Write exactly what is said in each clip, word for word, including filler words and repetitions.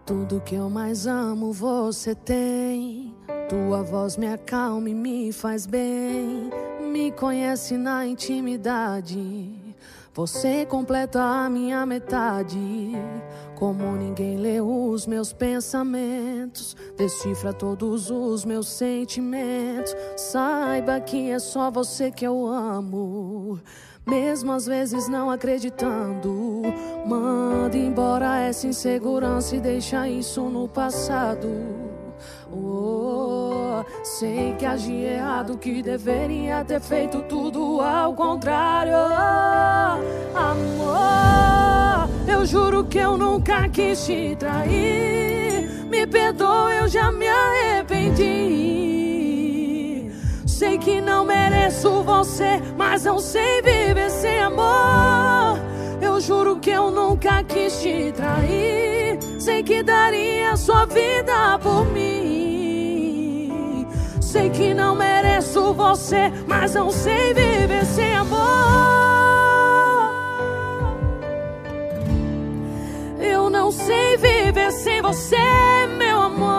Tudo que eu mais amo você tem. Tua voz me acalma e me faz bem. Me conhece na intimidade. Você completa a minha metade. Como ninguém lê os meus pensamentos, decifra todos os meus sentimentos. Saiba que é só você que eu amo, mesmo às vezes não acreditando. Manda embora essa insegurança e deixa isso no passado. Oh, sei que agi errado, que deveria ter feito tudo ao contrário. Amor, eu juro que eu nunca quis te trair. Me perdoa, eu já me arrependi. Sei que não mereço você, mas não sei viver sem amor. Eu juro que eu nunca quis te trair. Sei que daria sua vida por mim. Sei que não mereço você, mas não sei viver sem amor. Eu não sei viver sem você, meu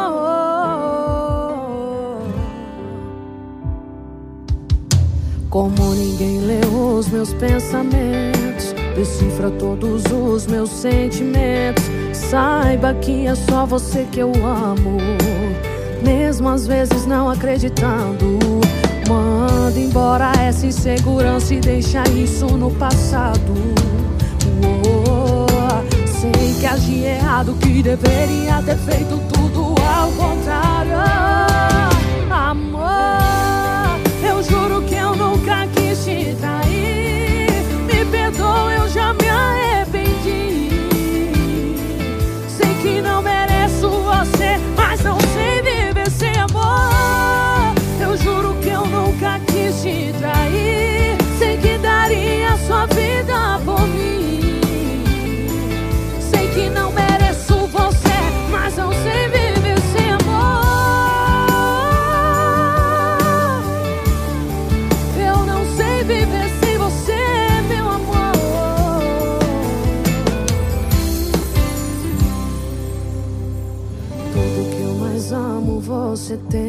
amor. Como ninguém lê os meus pensamentos, decifra todos os meus sentimentos. Saiba que é só você que eu amo, mesmo às vezes não acreditando. Manda embora essa insegurança e deixa isso no passado. Oh, sei que agi errado, que deveria ter feito tudo ao contrário. Amor, eu juro que eu nunca quis te trair. Me perdoa, eu já me arrependi. Sei que não mereço você, mas não sei viver sem amor. Eu juro que eu nunca quis te trair. Sei que daria sua vida por mim. Sei que não mereço você, mas não sei viver sem amor. Eu não sei viver sem você, meu amor. Tudo que eu mais amo você tem.